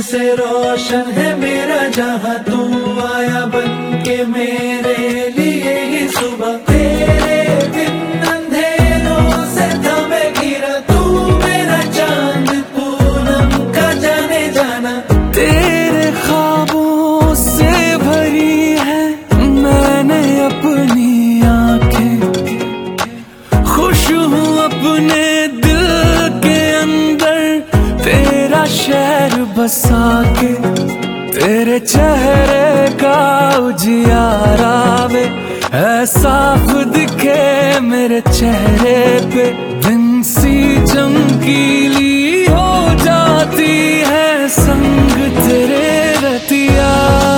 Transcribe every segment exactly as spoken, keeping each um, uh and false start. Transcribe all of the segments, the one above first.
से रोशन है मेरा जहां, तू आया बन के मेरे लिए ही सुबह। तेरे बिन अंधेरों से था मैं घिरा, तू मेरा चांद पूनम का जाने जाना। तेरे ख्वाबों से भरी है मैंने अपनी आंखें, खुश हूँ अपने दिल के अंदर तेरा शहर बसा के। तेरे चेहरे का उजियारा वे है साफ दिखे मेरे चेहरे पे, दिन सी चमकीली हो जाती है संग तेरे रतिया।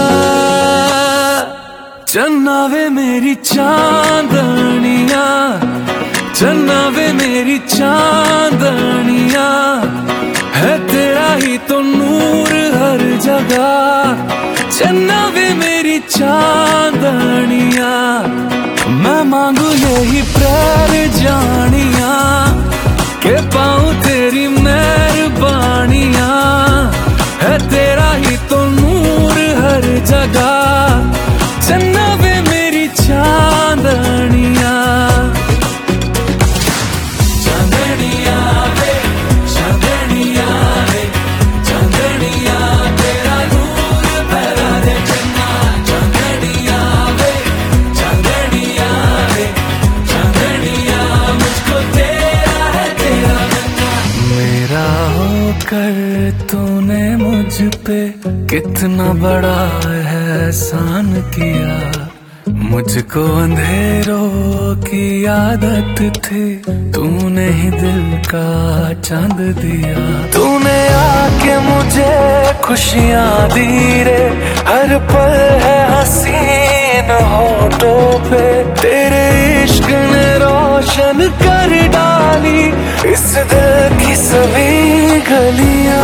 चन्ना वे मेरी चांदनिया, चन्ना वे मेरी चांदनिया, है तेरा ही तो नूर हर जगह। चन्ना वे मेरी चांदनिया, मैं मांगू यही प्यार जानिया, के पाऊं तेरी मेहरबानिया, है तेरा ही तो नूर हर जगह। चन्ना वे मेरी चांदनिया, चांदनिया वे, चांदनिया वे, चांदनिया तेरा नूर फैला दे चन्ना। चांदनिया वे, चांदनिया वे, चांदनिया मुझको तेरा है तेरा बनना। मेरा होकर तूने मुझ पे कितना बड़ा एहसान किया, मुझको अंधेरों की आदत थी, तूने ही दिल का चांद दिया। तूने आके मुझे खुशियां दी रे, हर पल है हसीन होठों पे, तेरे इश्क ने रोशन कर डाली इस दिल की सभी गलियां।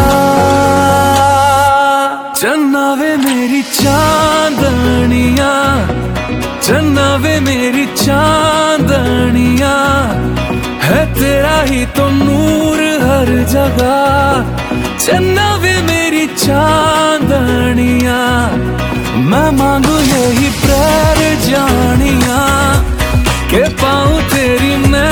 चन्ना वे मेरी चांदनिया, चन्ना वे मेरी चांदनिया, है तेरा ही तो नूर हर जगह। चन्ना वे मेरी चांदनिया, मैं मांगू यही प्यार जानिया, के पाऊं तेरी मैं